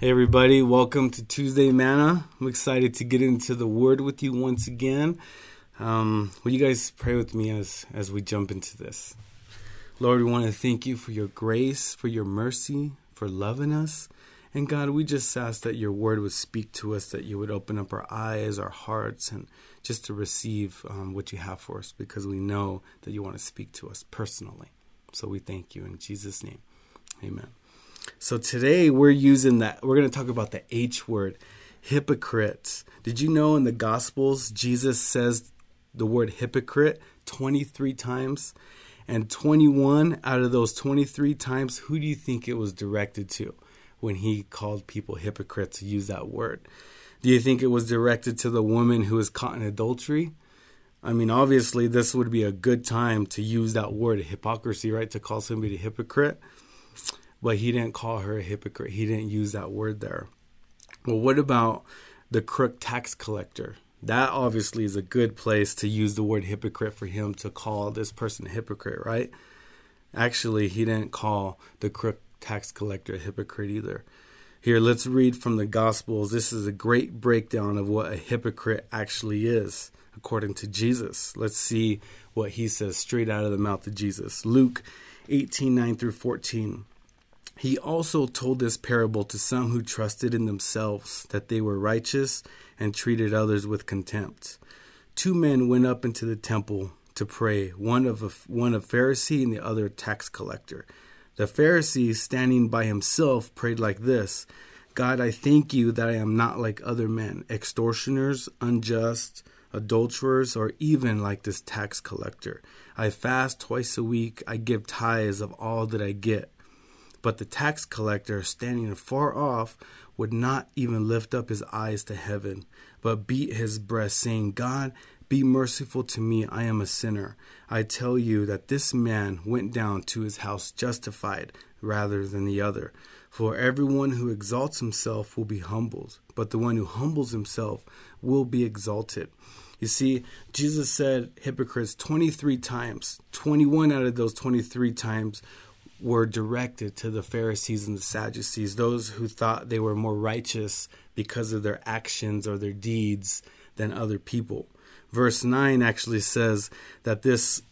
Hey everybody, welcome to Tuesday Manna. I'm excited to get into the Word with you once again. Will you guys pray with me as we jump into this? Lord, we want to thank you for your grace, for your mercy, for loving us. And God, we just ask that your Word would speak to us, that you would open up our eyes, our hearts, and just to receive what you have for us, because we know that you want to speak to us personally. So we thank you in Jesus' name. Amen. So today we're going to talk about the H word, hypocrites. Did you know in the Gospels, Jesus says the word hypocrite 23 times? And 21 out of those 23 times, who do you think it was directed to when he called people hypocrites to use that word? Do you think it was directed to the woman who was caught in adultery? I mean, obviously, this would be a good time to use that word, hypocrisy, right? To call somebody a hypocrite. But he didn't call her a hypocrite. He didn't use that word there. Well, what about the crook tax collector? That obviously is a good place to use the word hypocrite for him to call this person a hypocrite, right? Actually, he didn't call the crook tax collector a hypocrite either. Here, let's read from the Gospels. This is a great breakdown of what a hypocrite actually is, according to Jesus. Let's see what he says straight out of the mouth of Jesus. Luke 18:9 through 14. He also told this parable to some who trusted in themselves that they were righteous and treated others with contempt. 2 men went up into the temple to pray, one a Pharisee and the other a tax collector. The Pharisee, standing by himself, prayed like this: God, I thank you that I am not like other men, extortioners, unjust, adulterers, or even like this tax collector. I fast twice a week. I give tithes of all that I get. But the tax collector, standing far off, would not even lift up his eyes to heaven, but beat his breast, saying, God, be merciful to me, I am a sinner. I tell you that this man went down to his house justified rather than the other. For everyone who exalts himself will be humbled, but the one who humbles himself will be exalted. You see, Jesus said hypocrites 23 times. 21 out of those 23 times were directed to the Pharisees and the Sadducees, those who thought they were more righteous because of their actions or their deeds than other people. Verse 9 actually says that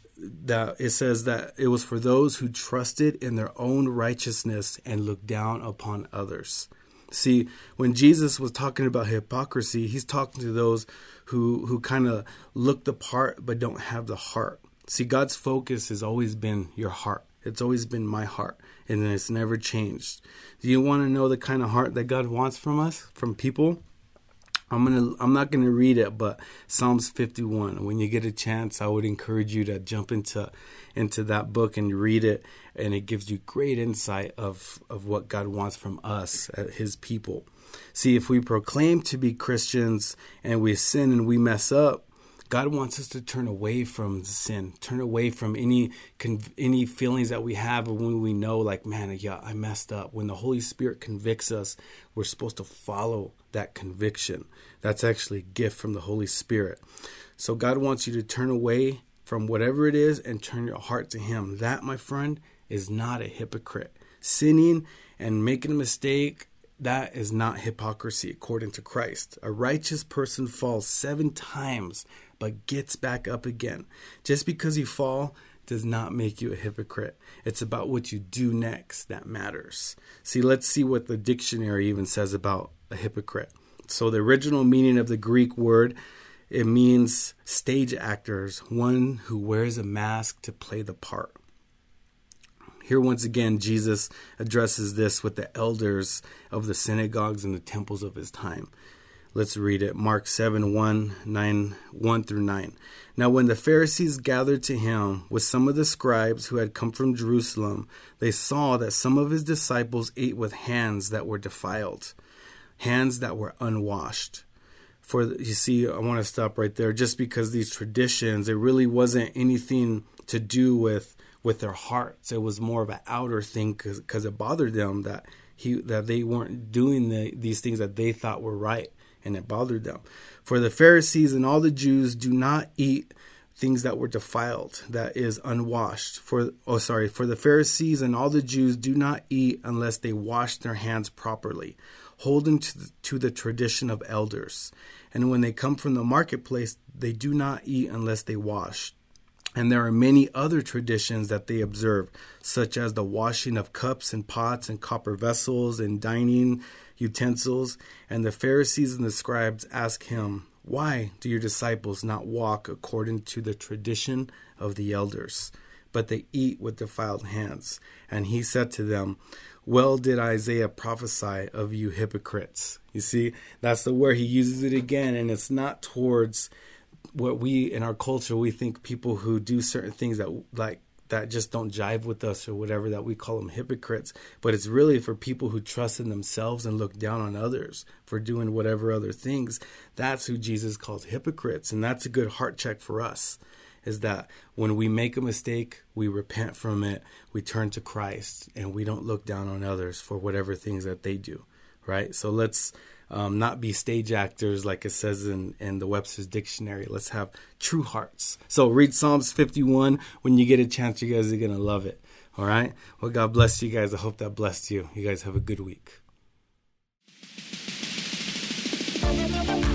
it was for those who trusted in their own righteousness and looked down upon others. See, when Jesus was talking about hypocrisy, he's talking to those who kind of look the part but don't have the heart. See, God's focus has always been your heart. It's always been my heart, and it's never changed. Do you want to know the kind of heart that God wants from us, from people? I'm not going to read it, but Psalms 51. When you get a chance, I would encourage you to jump into that book and read it, and it gives you great insight of what God wants from us, his people. See, if we proclaim to be Christians and we sin and we mess up, God wants us to turn away from sin, turn away from any feelings that we have when we know, like, man, yeah, I messed up. When the Holy Spirit convicts us, we're supposed to follow that conviction. That's actually a gift from the Holy Spirit. So God wants you to turn away from whatever it is and turn your heart to Him. That, my friend, is not a hypocrite. Sinning and making a mistake, that is not hypocrisy according to Christ. A righteous person falls 7 times but gets back up again. Just because you fall does not make you a hypocrite. It's about what you do next that matters. See, let's see what the dictionary even says about a hypocrite. So the original meaning of the Greek word, it means stage actors, one who wears a mask to play the part. Here once again, Jesus addresses this with the elders of the synagogues and the temples of his time. Let's read it. Mark 7:1 through 9. Now when the Pharisees gathered to him with some of the scribes who had come from Jerusalem, they saw that some of his disciples ate with hands that were defiled, hands that were unwashed. You see, I want to stop right there. Just because these traditions, it really wasn't anything to do with their hearts. It was more of an outer thing because it bothered them that they weren't doing these things that they thought were right. And it bothered them. For the Pharisees and all the Jews do not eat things that were defiled, that is unwashed. For the Pharisees and all the Jews do not eat unless they wash their hands properly, holding to the tradition of elders. And when they come from the marketplace, they do not eat unless they wash. And there are many other traditions that they observe, such as the washing of cups and pots and copper vessels and dining utensils. And the Pharisees and the scribes ask him, "Why do your disciples not walk according to the tradition of the elders, but they eat with defiled hands?" And he said to them, "Well did Isaiah prophesy of you hypocrites." You see, that's the word. He uses it again, and it's not towards what we in our culture, we think people who do certain things that just don't jive with us or whatever, that we call them hypocrites. But it's really for people who trust in themselves and look down on others for doing whatever other things. That's who Jesus calls hypocrites. And that's a good heart check for us, is that when we make a mistake, we repent from it, we turn to Christ, and we don't look down on others for whatever things that they do, right? So let's not be stage actors like it says in the Webster's Dictionary. Let's have true hearts. So read Psalms 51 when you get a chance. You guys are going to love it. All right? Well, God bless you guys. I hope that blessed you. You guys have a good week.